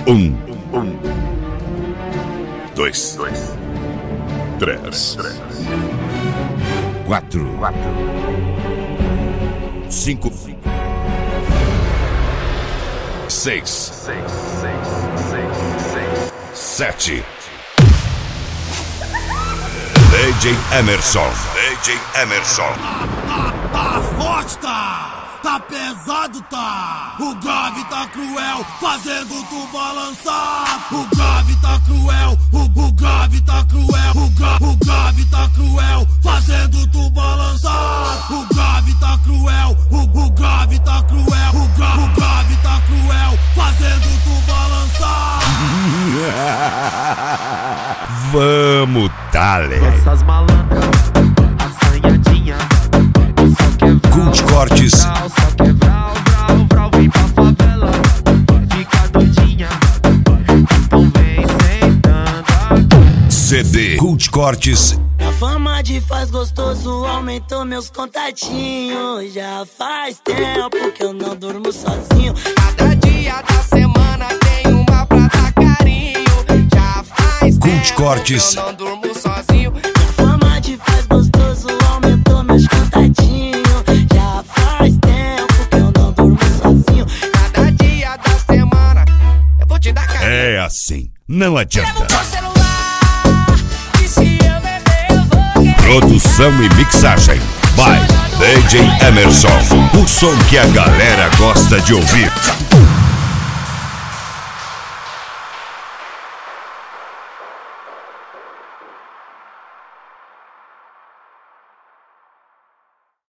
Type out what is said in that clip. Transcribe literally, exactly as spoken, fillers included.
Um, um, dois, dois, três, três, quatro, quatro, cinco, seis, seis, seis, seis, seis, sete. D J Emerson, D J Emerson. Tá, tá forte, tá? Tá pesado, tá? O grave tá cruel, fazendo tu balançar. O grave tá cruel, o, o grave tá cruel. O, gra, o grave tá cruel, fazendo tu balançar. O grave tá cruel, o, o grave tá cruel. O, gra, o grave tá cruel, fazendo tu balançar. Vamos, dale. Essas malandras, assanhadinha. Cult Cortes. Só quebrar o brau, brau, vem pra favela. Fica doidinha, então vem sentando. C D Cult Cortes. A fama de faz gostoso aumentou meus contatinhos. Já faz tempo que eu não durmo sozinho. Cada dia da semana tem uma pra dar carinho. Já faz Cult tempo Cortes. que eu não durmo sozinho. A fama de faz gostoso aumentou meus contatinhos. Já faz tempo que eu não durmo sozinho. Cada dia da semana eu vou te dar carinho. É assim, não adianta. Produção e mixagem by D J Emerson. O som que a galera gosta de ouvir.